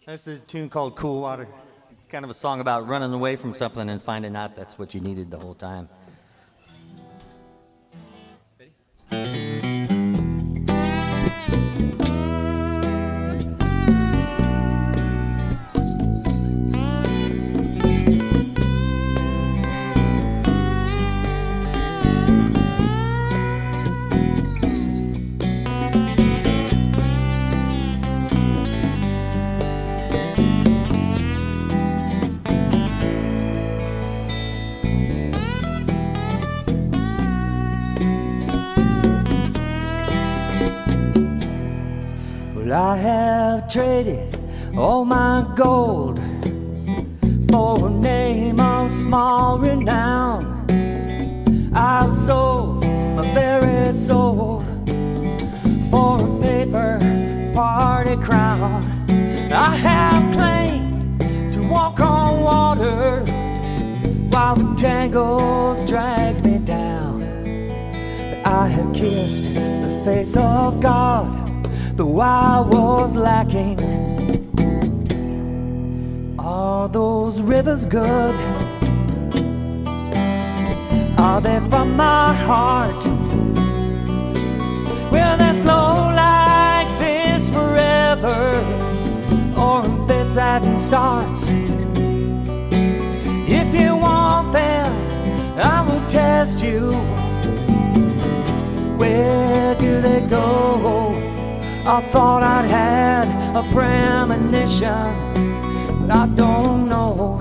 This is a tune called Cool Water. It's kind of a song about running away from something and finding out that's what you needed the whole time. I have traded all my gold for a name of small renown. I've sold my very soul for a paper party crown. I have claimed to walk on water while the tangles dragged me down. But I have kissed the face of God, though I was lacking. Are those rivers good? Are they from my heart? Will they flow like this forever, or in fits and starts? If you want them, I will test you. Where do they go? I thought I'd had a premonition, but I don't know.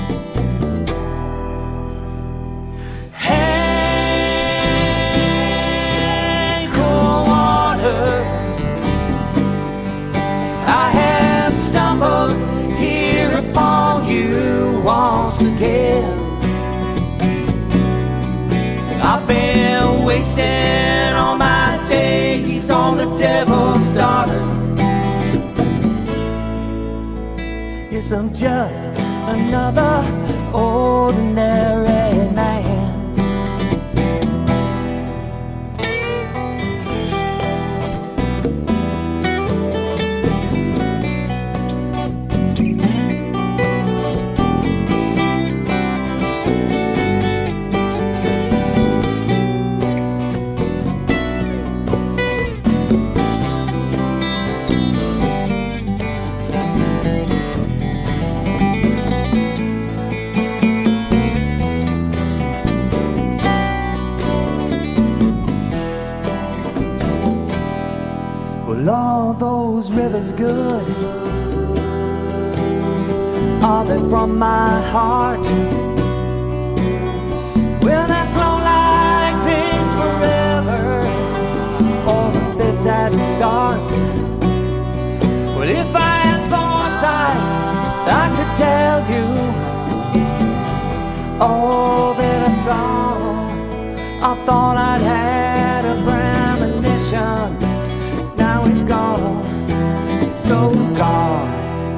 Hey, cool water, I have stumbled here upon you once again. I've been wasting all my days on the devil's daughter. Yes, I'm just another ordinary man. All those rivers good? Are they from my heart? Will they flow like this forever, or the fits and starts? Well, if I had foresight, I could tell you all that I saw. I thought I'd had a premonition, now it's gone, so gone.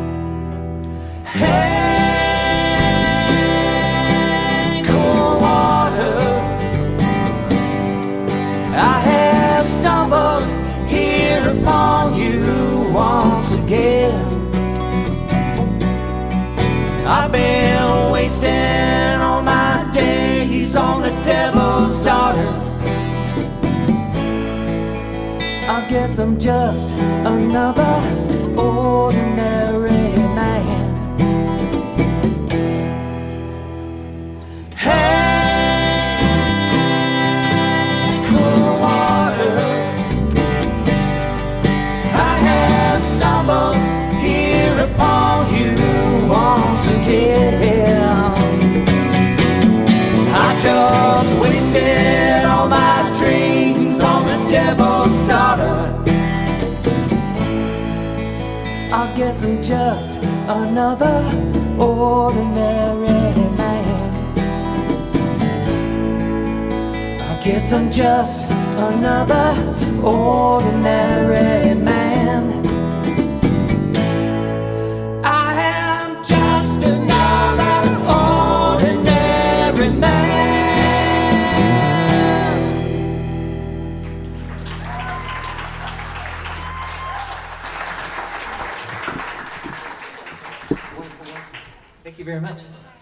Hey, cool water, I have stumbled here upon you once again. I've been wasting all my days on the devil's daughter. I guess I'm just another ordinary man. Hey, cool water, I have stumbled here upon you once again. I just wasted all my dreams on the devil's daughter. I guess I'm just another ordinary man. I guess I'm just another ordinary man. I am just another ordinary man. Thank you very much.